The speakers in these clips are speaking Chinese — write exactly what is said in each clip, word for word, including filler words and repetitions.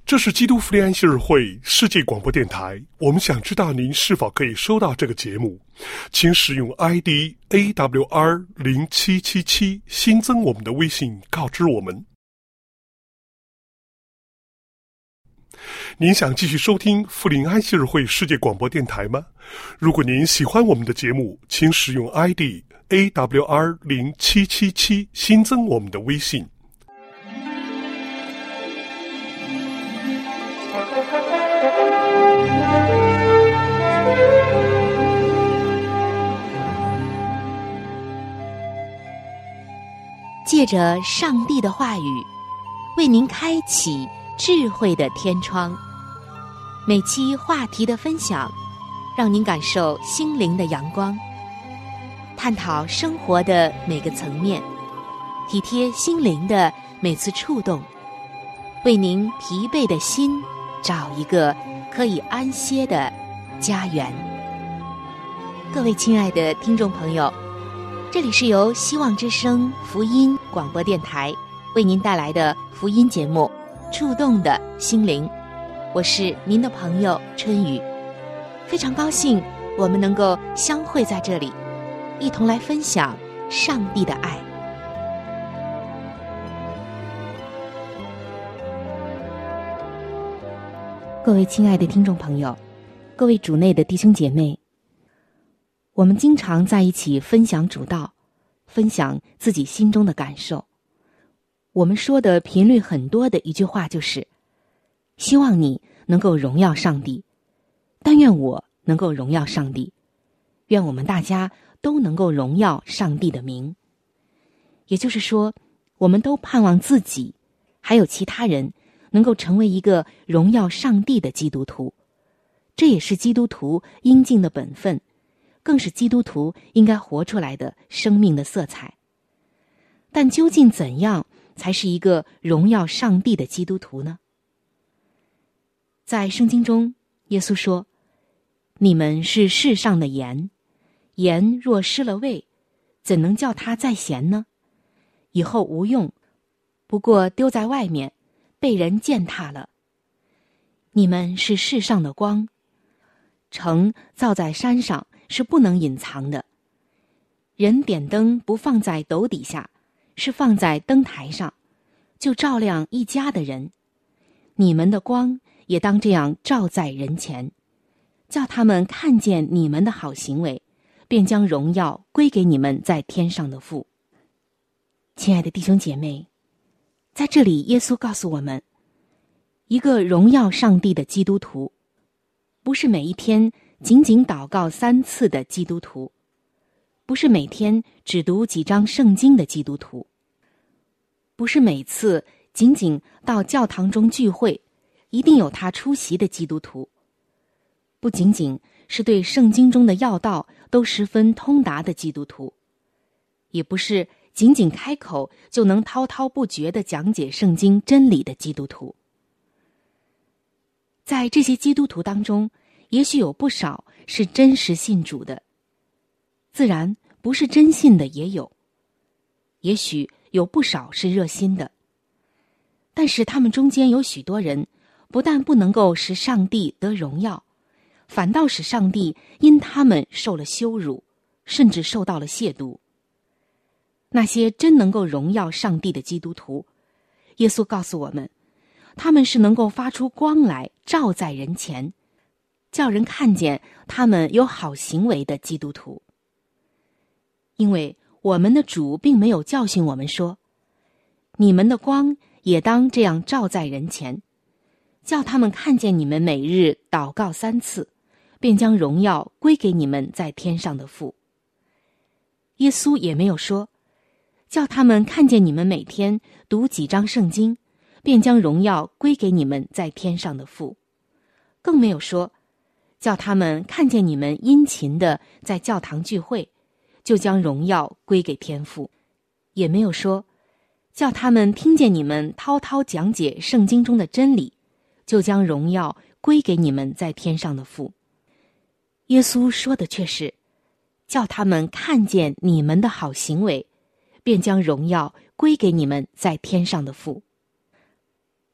这是基督复临安息日会世界广播电台，我们想知道您是否可以收到这个节目，请使用 I D A W R 零七七七 新增我们的微信告知我们。您想继续收听复临安息日会世界广播电台吗？如果您喜欢我们的节目，请使用 I D A W R 零七七七 新增我们的微信。 借着上帝的话语，为您开启智慧的天窗。每期话题的分享，让您感受心灵的阳光，探讨生活的每个层面，体贴心灵的每次触动，为您疲惫的心找一个可以安歇的家园。各位亲爱的听众朋友，这里是由希望之声福音广播电台为您带来的福音节目《触动的心灵》，我是您的朋友春雨，非常高兴我们能够相会在这里，一同来分享上帝的爱。各位亲爱的听众朋友，各位主内的弟兄姐妹，我们经常在一起分享主道，分享自己心中的感受。我们说的频率很多的一句话就是，希望你能够荣耀上帝，但愿我能够荣耀上帝，愿我们大家都能够荣耀上帝的名。也就是说，我们都盼望自己还有其他人能够成为一个荣耀上帝的基督徒，这也是基督徒应尽的本分，更是基督徒应该活出来的生命的色彩。但究竟怎样才是一个荣耀上帝的基督徒呢？在圣经中，耶稣说，你们是世上的盐，盐若失了味，怎能叫它再咸呢？以后无用，不过丢在外面，被人践踏了。你们是世上的光，城造在山上，是不能隐藏的。人点灯不放在斗底下，是放在灯台上，就照亮一家的人。你们的光也当这样照在人前，叫他们看见你们的好行为，便将荣耀归给你们在天上的父。亲爱的弟兄姐妹，在这里耶稣告诉我们，一个荣耀上帝的基督徒，不是每一天仅仅祷告三次的基督徒，不是每天只读几章圣经的基督徒，不是每次仅仅到教堂中聚会一定有他出席的基督徒，不仅仅是对圣经中的要道都十分通达的基督徒，也不是仅仅开口就能滔滔不绝地讲解圣经真理的基督徒。在这些基督徒当中，也许有不少是真实信主的，自然不是真信的也有，也许有不少是热心的，但是他们中间有许多人不但不能够使上帝得荣耀，反倒使上帝因他们受了羞辱，甚至受到了亵渎。那些真能够荣耀上帝的基督徒，耶稣告诉我们，他们是能够发出光来照在人前，叫人看见他们有好行为的基督徒。因为我们的主并没有教训我们说，你们的光也当这样照在人前，叫他们看见你们每日祷告三次，便将荣耀归给你们在天上的父。耶稣也没有说，叫他们看见你们每天读几章圣经，便将荣耀归给你们在天上的父。更没有说，叫他们看见你们殷勤的在教堂聚会，就将荣耀归给天父。也没有说，叫他们听见你们滔滔讲解圣经中的真理，就将荣耀归给你们在天上的父。耶稣说的却是，叫他们看见你们的好行为，便将荣耀归给你们在天上的父。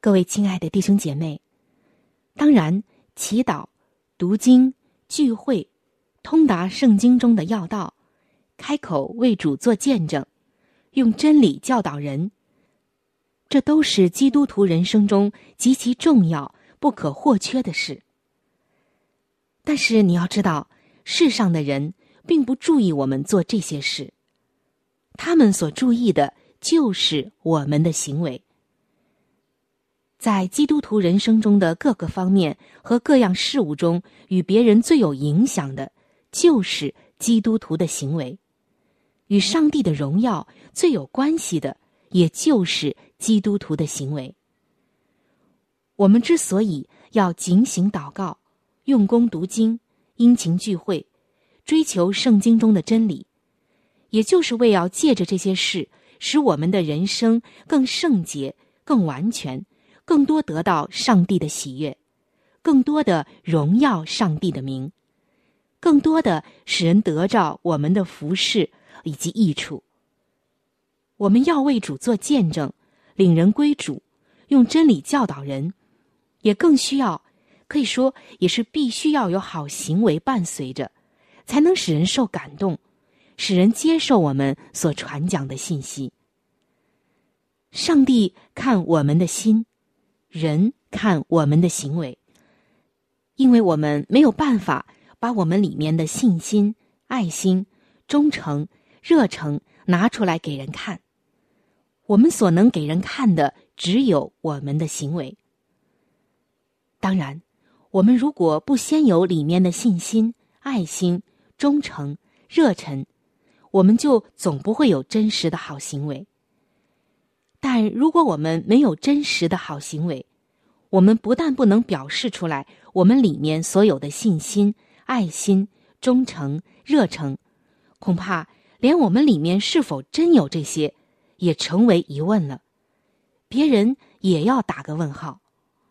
各位亲爱的弟兄姐妹，当然，祈祷、读经、聚会、通达圣经中的要道，开口为主做见证，用真理教导人，这都是基督徒人生中极其重要、不可或缺的事。但是你要知道，世上的人并不注意我们做这些事，他们所注意的就是我们的行为。在基督徒人生中的各个方面和各样事物中，与别人最有影响的就是基督徒的行为，与上帝的荣耀最有关系的也就是基督徒的行为。我们之所以要警醒祷告，用功读经，殷勤聚会，追求圣经中的真理，也就是为要借着这些事，使我们的人生更圣洁、更完全，更多得到上帝的喜悦，更多的荣耀上帝的名，更多的使人得着我们的服事以及益处。我们要为主做见证，领人归主，用真理教导人，也更需要，可以说也是必须要有好行为伴随着，才能使人受感动，使人接受我们所传讲的信息。上帝看我们的心，人看我们的行为，因为我们没有办法把我们里面的信心、爱心、忠诚、热诚拿出来给人看，我们所能给人看的只有我们的行为。当然，我们如果不先有里面的信心、爱心、忠诚、热忱，我们就总不会有真实的好行为。但如果我们没有真实的好行为，我们不但不能表示出来我们里面所有的信心、爱心、忠诚、热诚，恐怕连我们里面是否真有这些也成为疑问了，别人也要打个问号。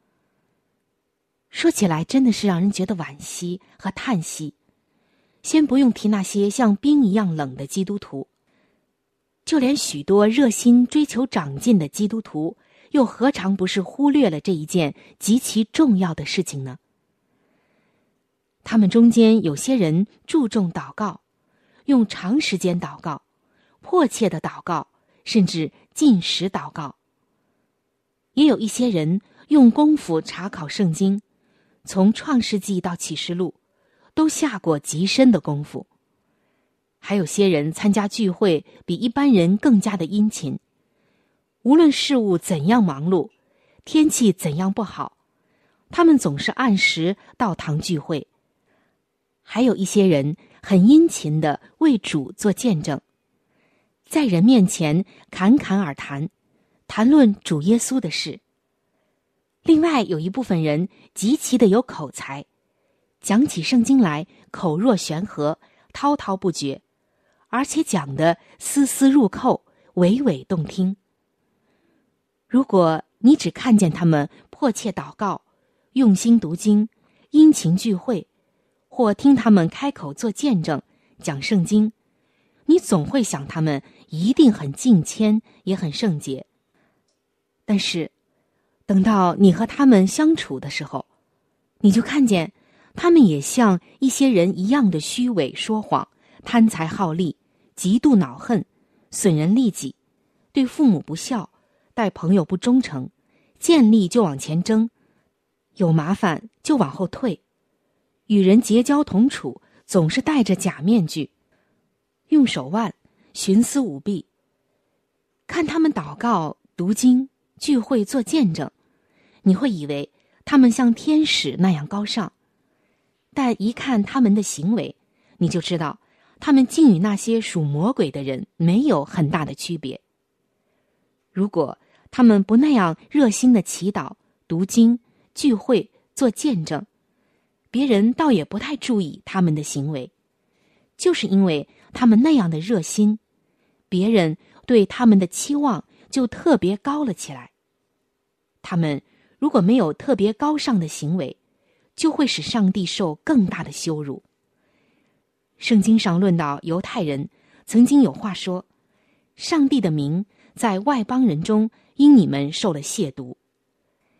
说起来真的是让人觉得惋惜和叹息。先不用提那些像冰一样冷的基督徒，就连许多热心追求长进的基督徒，又何尝不是忽略了这一件极其重要的事情呢？他们中间有些人注重祷告，用长时间祷告，迫切的祷告，甚至禁食祷告。也有一些人用功夫查考圣经，从创世纪到启示录都下过极深的功夫。还有些人参加聚会比一般人更加的殷勤，无论事物怎样忙碌，天气怎样不好，他们总是按时到堂聚会。还有一些人很殷勤地为主做见证，在人面前侃侃而谈，谈论主耶稣的事。另外有一部分人极其的有口才，讲起圣经来口若悬河，滔滔不绝，而且讲得丝丝入扣，娓娓动听。如果你只看见他们迫切祷告，用心读经，殷勤聚会，或听他们开口做见证，讲圣经，你总会想他们一定很敬谦，也很圣洁。但是等到你和他们相处的时候，你就看见他们也像一些人一样的虚伪说谎，贪财好利，极度恼恨，损人利己，对父母不孝，待朋友不忠诚，见利就往前争，有麻烦就往后退，与人结交同处总是戴着假面具，用手腕，徇私舞弊。看他们祷告、读经、聚会做见证，你会以为他们像天使那样高尚，但一看他们的行为，你就知道他们竟与那些属魔鬼的人没有很大的区别。如果他们不那样热心的祈祷、读经、聚会、做见证，别人倒也不太注意他们的行为，就是因为他们那样的热心，别人对他们的期望就特别高了起来。他们如果没有特别高尚的行为，就会使上帝受更大的羞辱。圣经上论到犹太人，曾经有话说，上帝的名在外邦人中因你们受了亵渎。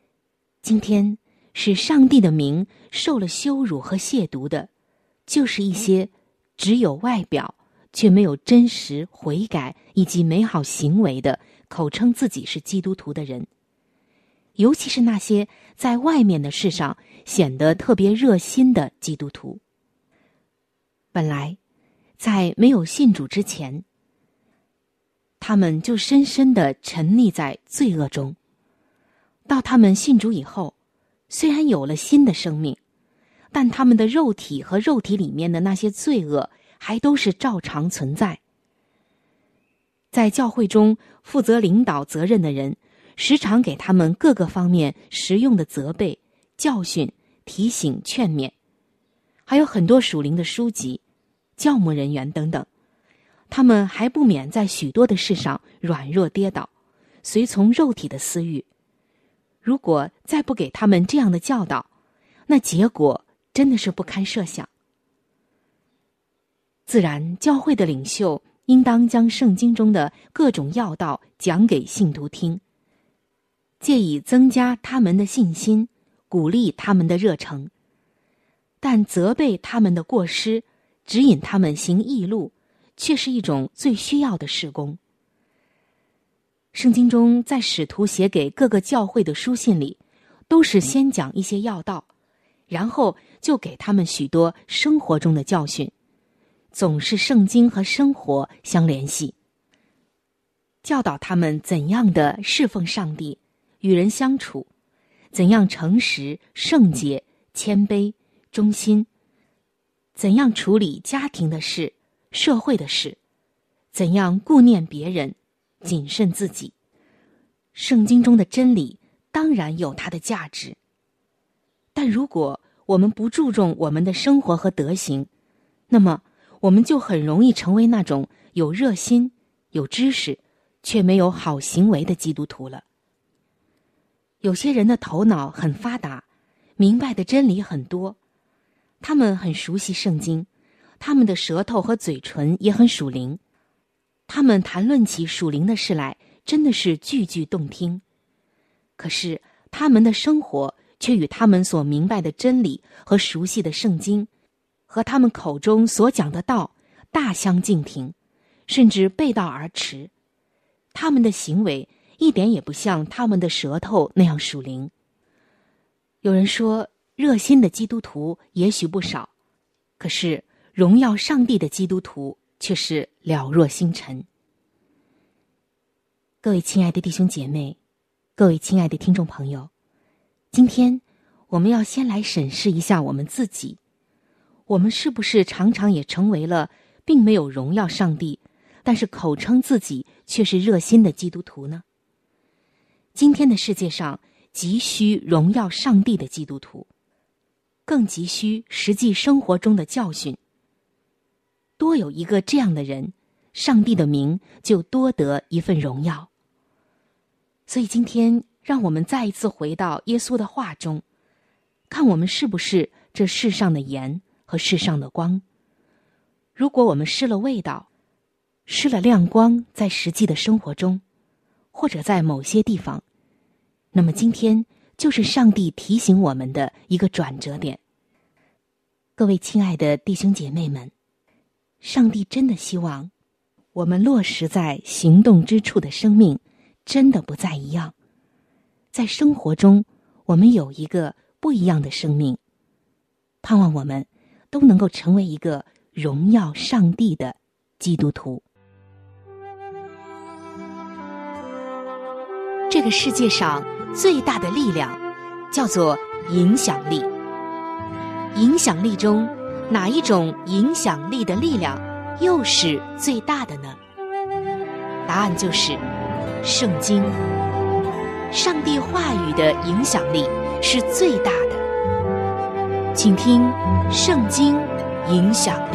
今天使上帝的名受了羞辱和亵渎的，就是一些只有外表却没有真实悔改以及美好行为的口称自己是基督徒的人，尤其是那些在外面的事上显得特别热心的基督徒。本来在没有信主之前，他们就深深地沉溺在罪恶中，到他们信主以后，虽然有了新的生命，但他们的肉体和肉体里面的那些罪恶还都是照常存在。在教会中负责领导责任的人，时常给他们各个方面实用的责备、教训、提醒、劝勉，还有很多属灵的书籍、教牧人员等等，他们还不免在许多的事上软弱跌倒，随从肉体的私欲。如果再不给他们这样的教导，那结果真的是不堪设想。自然，教会的领袖应当将圣经中的各种要道讲给信徒听，借以增加他们的信心，鼓励他们的热诚。但责备他们的过失，指引他们行义路，却是一种最需要的事工。圣经中在使徒写给各个教会的书信里，都是先讲一些要道，然后就给他们许多生活中的教训，总是圣经和生活相联系，教导他们怎样的侍奉上帝，与人相处，怎样诚实、圣洁、谦卑、忠心，怎样处理家庭的事、社会的事，怎样顾念别人，谨慎自己。圣经中的真理当然有它的价值，但如果我们不注重我们的生活和德行，那么我们就很容易成为那种有热心、有知识，却没有好行为的基督徒了。有些人的头脑很发达，明白的真理很多，他们很熟悉圣经，他们的舌头和嘴唇也很属灵，他们谈论起属灵的事来，真的是句句动听。可是他们的生活却与他们所明白的真理和熟悉的圣经，和他们口中所讲的道大相径庭，甚至背道而驰。他们的行为一点也不像他们的舌头那样属灵。有人说，热心的基督徒也许不少，可是荣耀上帝的基督徒却是了若星辰。各位亲爱的弟兄姐妹，各位亲爱的听众朋友，今天我们要先来审视一下我们自己，我们是不是常常也成为了并没有荣耀上帝，但是口称自己却是热心的基督徒呢？今天的世界上急需荣耀上帝的基督徒，更急需实际生活中的教训。多有一个这样的人，上帝的名就多得一份荣耀。所以今天让我们再一次回到耶稣的话中，看我们是不是这世上的盐和世上的光。如果我们失了味道，失了亮光，在实际的生活中，或者在某些地方，那么今天就是上帝提醒我们的一个转折点。各位亲爱的弟兄姐妹们，上帝真的希望我们落实在行动之处的生命真的不再一样，在生活中我们有一个不一样的生命，盼望我们都能够成为一个荣耀上帝的基督徒。这个世界上最大的力量叫做影响力。影响力中哪一种影响力的力量又是最大的呢？答案就是圣经。上帝话语的影响力是最大的。请听圣经影响力。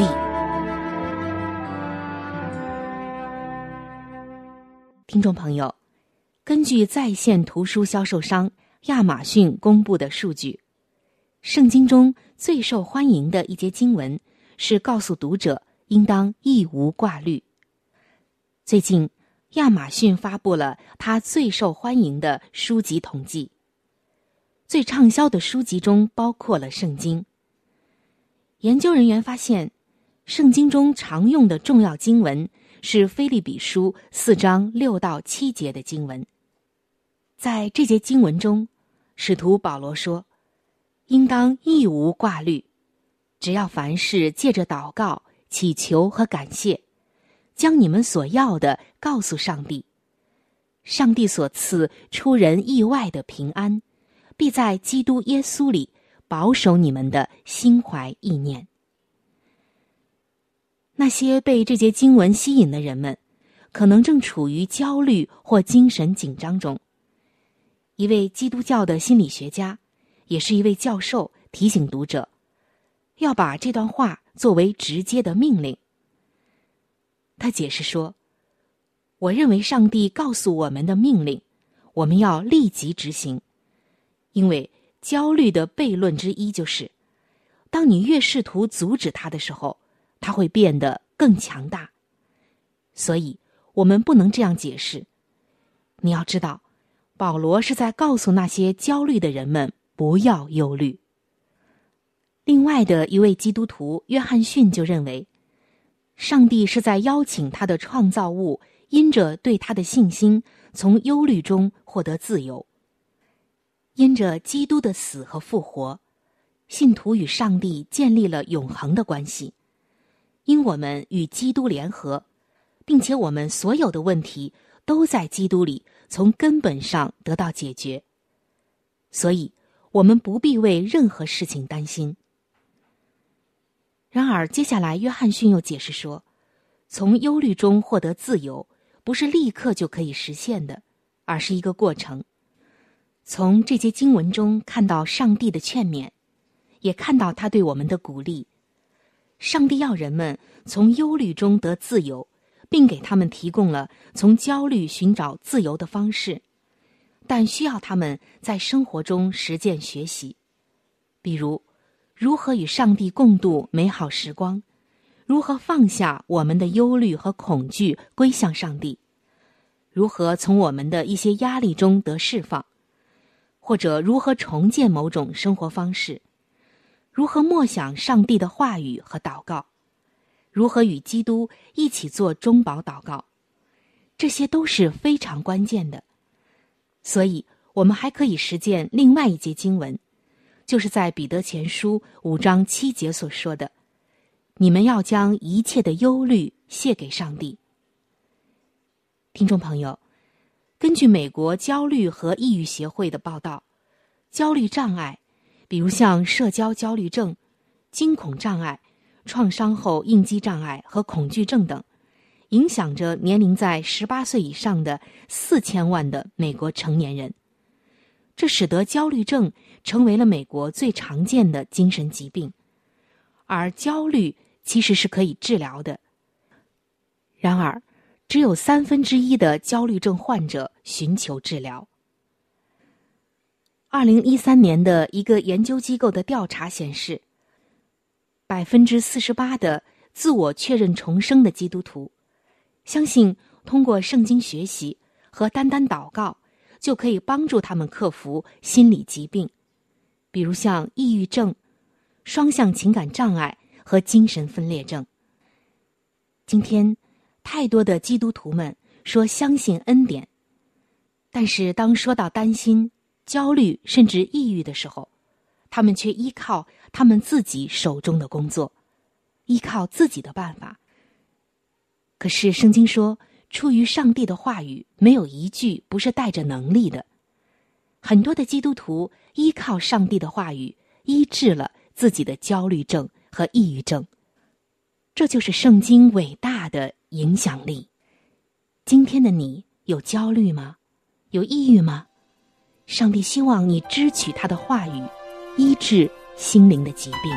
听众朋友，根据在线图书销售商亚马逊公布的数据，圣经中最受欢迎的一节经文是告诉读者应当一无挂虑。最近亚马逊发布了它最受欢迎的书籍统计， 最畅销的书籍中包括了圣经。研究人员发现，圣经中常用的重要经文是腓立比书四章六到七节的经文。在这节经文中，使徒保罗说，应当一无挂虑，只要凡事借着祷告、祈求和感谢，将你们所要的告诉上帝。上帝所赐出人意外的平安，必在基督耶稣里保守你们的心怀意念。那些被这节经文吸引的人们，可能正处于焦虑或精神紧张中。一位基督教的心理学家，也是一位教授，提醒读者，要把这段话作为直接的命令。他解释说，我认为上帝告诉我们的命令，我们要立即执行。因为焦虑的悖论之一就是，当你越试图阻止它的时候，它会变得更强大。所以我们不能这样解释。你要知道，保罗是在告诉那些焦虑的人们不要忧虑。另外的一位基督徒约翰逊就认为，上帝是在邀请他的创造物因着对他的信心，从忧虑中获得自由。因着基督的死和复活，信徒与上帝建立了永恒的关系。因我们与基督联合，并且我们所有的问题都在基督里从根本上得到解决，所以我们不必为任何事情担心。然而接下来约翰逊又解释说，从忧虑中获得自由不是立刻就可以实现的，而是一个过程。从这节经文中看到上帝的劝勉，也看到他对我们的鼓励。上帝要人们从忧虑中得自由，并给他们提供了从焦虑寻找自由的方式，但需要他们在生活中实践学习。比如，如何与上帝共度美好时光，如何放下我们的忧虑和恐惧归向上帝，如何从我们的一些压力中得释放，或者如何重建某种生活方式，如何默想上帝的话语和祷告，如何与基督一起做中保祷告，这些都是非常关键的。所以我们还可以实践另外一节经文，就是在彼得前书五章七节所说的，你们要将一切的忧虑卸给上帝。听众朋友，根据美国焦虑和抑郁协会的报道，焦虑障碍，比如像社交焦虑症、惊恐障碍、创伤后应激障碍和恐惧症等，影响着年龄在十八岁以上的四千万的美国成年人。这使得焦虑症成为了美国最常见的精神疾病，而焦虑其实是可以治疗的。然而，只有三分之一的焦虑症患者寻求治疗。二零一三年的一个研究机构的调查显示，百分之四十八的自我确认重生的基督徒相信通过圣经学习和单单祷告就可以帮助他们克服心理疾病，比如像抑郁症、双向情感障碍和精神分裂症。今天太多的基督徒们说相信恩典，但是当说到担心、焦虑甚至抑郁的时候，他们却依靠他们自己手中的工作，依靠自己的办法。可是圣经说，出于上帝的话语没有一句不是带着能力的。很多的基督徒依靠上帝的话语医治了自己的焦虑症和抑郁症，这就是圣经伟大的影响力。今天的你有焦虑吗？有抑郁吗？上帝希望你支取他的话语，医治心灵的疾病。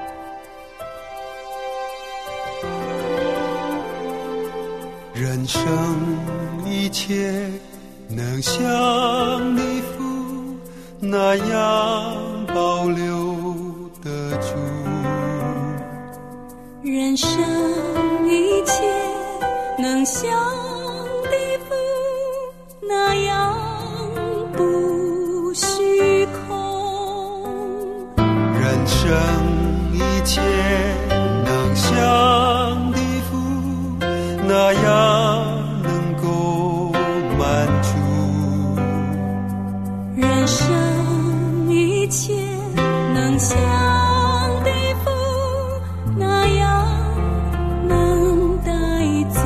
人生一切能像你父那样保留得住， 人生一切能像你父那样不虚空， 生一切能像的父那样能够满足， 人生一切能像的父那样能带走。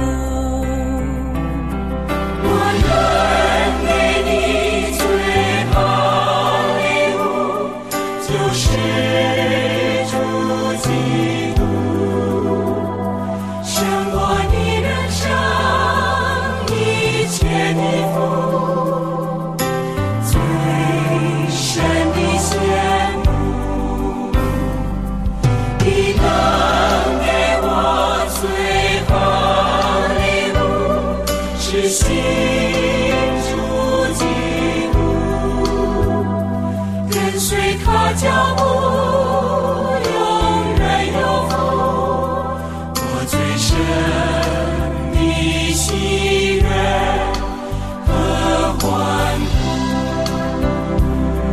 我愿给你最好礼物，就是主基督，胜过你人生一切的福，最深的羡慕，你能给我最好礼物，是信主基督，跟随他脚步，永远有福，我最深的喜悦和欢呼。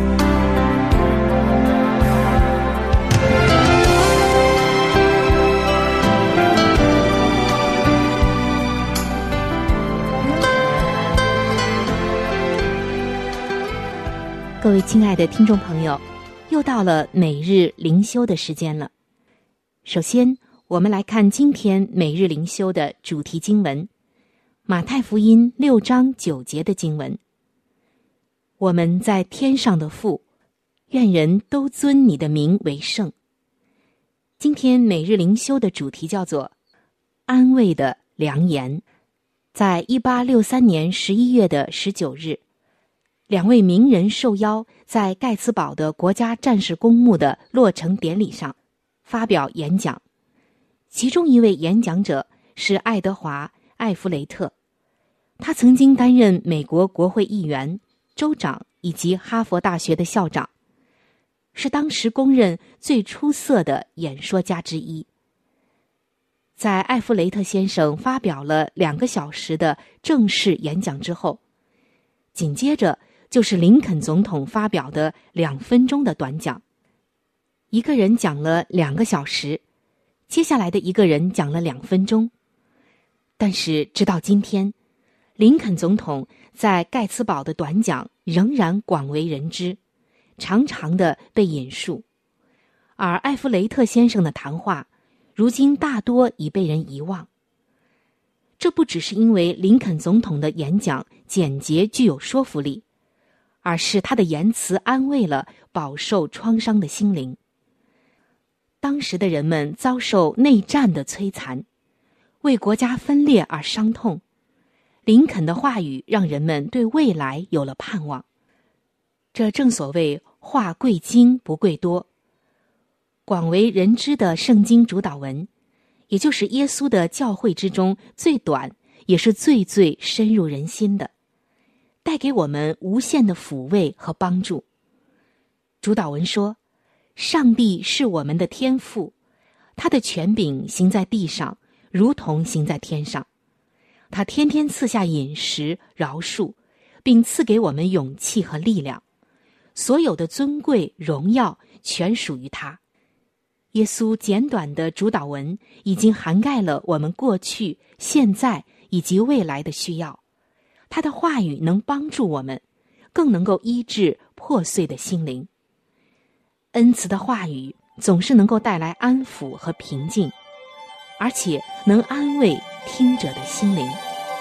各位亲爱的听众朋友，又到了每日灵修的时间了。首先，我们来看今天每日灵修的主题经文，马太福音六章九节的经文。我们在天上的父，愿人都尊你的名为圣。今天每日灵修的主题叫做安慰的良言。在一八六三年十一月的十九日，两位名人受邀在盖茨堡的国家战士公墓的落成典礼上发表演讲。其中一位演讲者是爱德华·艾弗雷特，他曾经担任美国国会议员、州长以及哈佛大学的校长，是当时公认最出色的演说家之一。在艾弗雷特先生发表了两个小时的正式演讲之后，紧接着就是林肯总统发表的两分钟的短讲。一个人讲了两个小时，接下来的一个人讲了两分钟。但是直到今天，林肯总统在盖茨堡的短讲仍然广为人知，常常的被引述，而艾弗雷特先生的谈话如今大多已被人遗忘。这不只是因为林肯总统的演讲简洁具有说服力，而是他的言辞安慰了饱受创伤的心灵。当时的人们遭受内战的摧残，为国家分裂而伤痛，林肯的话语让人们对未来有了盼望。这正所谓话贵精不贵多。广为人知的圣经主导文，也就是耶稣的教诲之中最短也是最最深入人心的，带给我们无限的抚慰和帮助。主导文说，上帝是我们的天父，他的权柄行在地上，如同行在天上。他天天赐下饮食、饶恕，并赐给我们勇气和力量。所有的尊贵、荣耀全属于他。耶稣简短的主导文已经涵盖了我们过去、现在以及未来的需要。他的话语能帮助我们，更能够医治破碎的心灵。恩慈的话语总是能够带来安抚和平静，而且能安慰听者的心灵。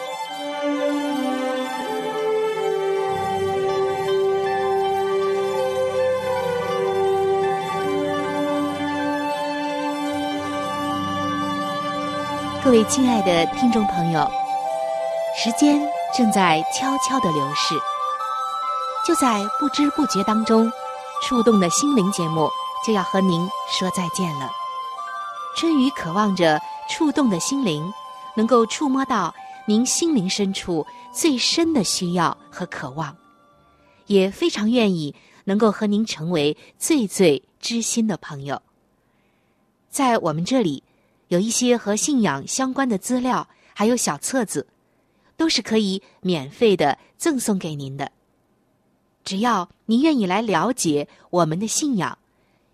各位亲爱的听众朋友，时间正在悄悄地流逝，就在不知不觉当中，触动的心灵节目就要和您说再见了。春雨渴望着触动的心灵能够触摸到您心灵深处最深的需要和渴望，也非常愿意能够和您成为最最知心的朋友。在我们这里有一些和信仰相关的资料，还有小册子，都是可以免费的赠送给您的。只要您愿意来了解我们的信仰，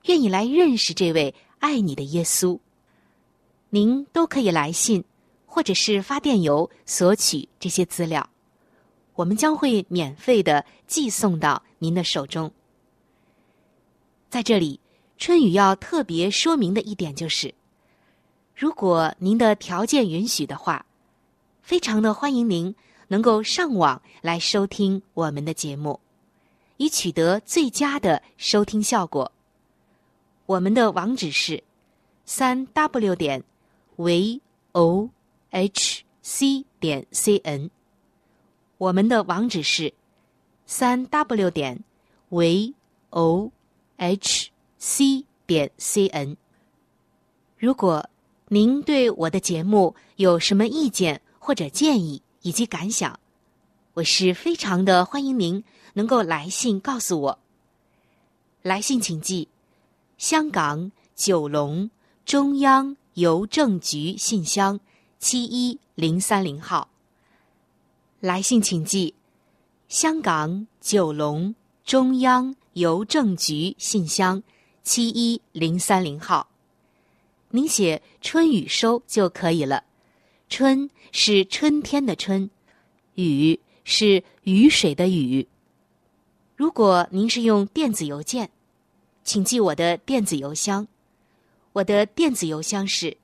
愿意来认识这位爱你的耶稣，您都可以来信或者是发电邮索取这些资料，我们将会免费的寄送到您的手中。在这里，春雨要特别说明的一点就是，如果您的条件允许的话，非常的欢迎您能够上网来收听我们的节目，以取得最佳的收听效果。我们的网址是三 w 点 v o h c 点 c n， 我们的网址是三 w 点 v o h c 点 c n。 如果您对我的节目有什么意见或者建议以及感想，我是非常的欢迎您能够来信告诉我。来信请寄香港九龙中央邮政局信箱七一零三零号。来信请寄香港九龙中央邮政局信箱七一零三零号。您写春雨收就可以了。春是春天的春，雨是雨水的雨。如果您是用电子邮件，请记我的电子邮箱。我的电子邮箱是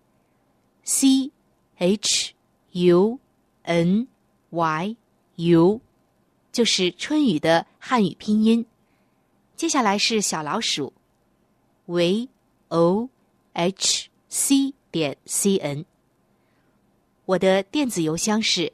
c h u n y u， 就是春雨的汉语拼音。接下来是小老鼠 v o h c 点 c n。 我的电子邮箱是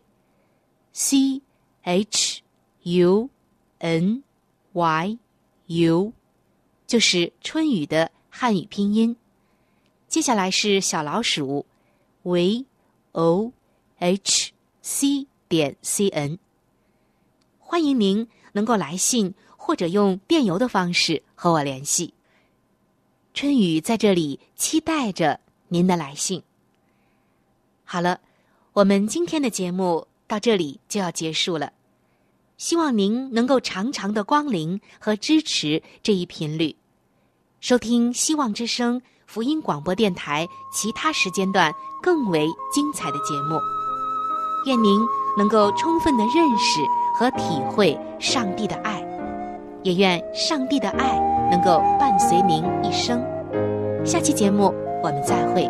c h u n y u， 就是春雨的汉语拼音。接下来是小老鼠 v o h c 点 c n。 欢迎您能够来信或者用电邮的方式和我联系。春雨在这里期待着您的来信。好了，我们今天的节目到这里就要结束了，希望您能够常常的光临和支持这一频率，收听希望之声福音广播电台其他时间段更为精彩的节目。愿您能够充分的认识和体会上帝的爱，也愿上帝的爱能够伴随您一生。下期节目我们再会。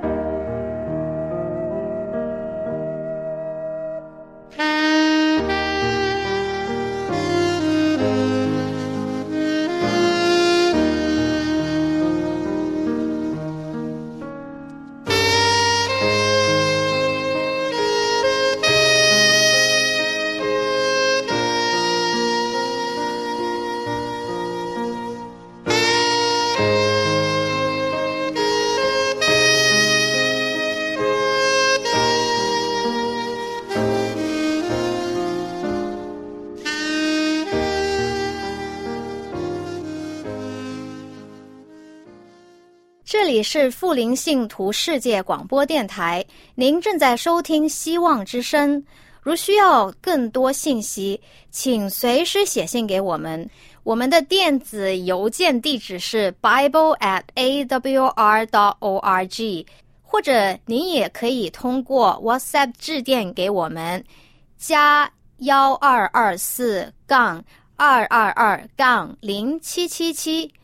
这里是富林信徒世界广播电台，您正在收听希望之声。如需要更多信息，请随时写信给我们。我们的电子邮件地址是 bible at a w r dot org， 或者您也可以通过 WhatsApp 致电给我们，加幺二二四杠二二二杠零七七七。